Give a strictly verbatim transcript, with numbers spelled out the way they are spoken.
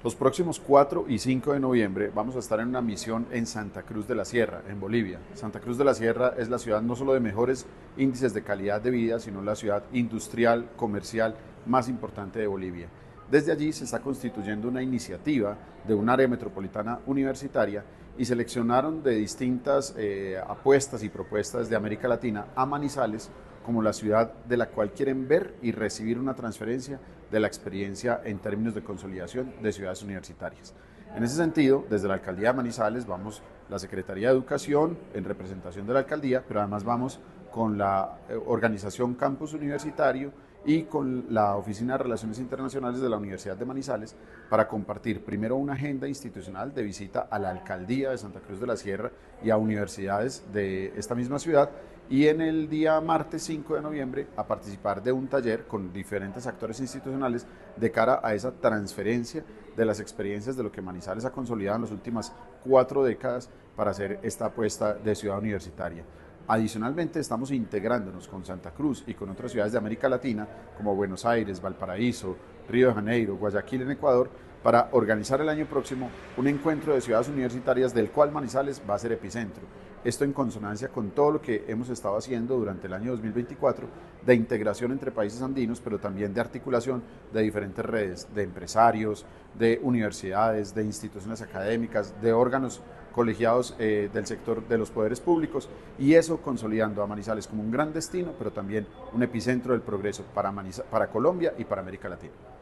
Los próximos cuatro y cinco de noviembre vamos a estar en una misión en Santa Cruz de la Sierra, en Bolivia. Santa Cruz de la Sierra es la ciudad no solo de mejores índices de calidad de vida, sino la ciudad industrial, comercial más importante de Bolivia. Desde allí se está constituyendo una iniciativa de un área metropolitana universitaria y seleccionaron de distintas eh, apuestas y propuestas de América Latina a Manizales como la ciudad de la cual quieren ver y recibir una transferencia de la experiencia en términos de consolidación de ciudades universitarias. En ese sentido, desde la Alcaldía de Manizales vamos la Secretaría de Educación en representación de la Alcaldía, pero además vamos con la organización Campus Universitario y con la Oficina de Relaciones Internacionales de la Universidad de Manizales para compartir primero una agenda institucional de visita a la Alcaldía de Santa Cruz de la Sierra y a universidades de esta misma ciudad, y en el día martes cinco de noviembre a participar de un taller con diferentes actores institucionales de cara a esa transferencia de las experiencias de lo que Manizales ha consolidado en las últimas cuatro décadas para hacer esta apuesta de ciudad universitaria. Adicionalmente, estamos integrándonos con Santa Cruz y con otras ciudades de América Latina, como Buenos Aires, Valparaíso, Río de Janeiro, Guayaquil en Ecuador, para organizar el año próximo un encuentro de ciudades universitarias del cual Manizales va a ser epicentro. Esto en consonancia con todo lo que hemos estado haciendo durante el año dos mil veinticuatro de integración entre países andinos, pero también de articulación de diferentes redes, de empresarios, de universidades, de instituciones académicas, de órganos colegiados eh, del sector de los poderes públicos, y eso consolidando a Manizales como un gran destino, pero también un epicentro del progreso para, Maniza para Colombia y para América Latina.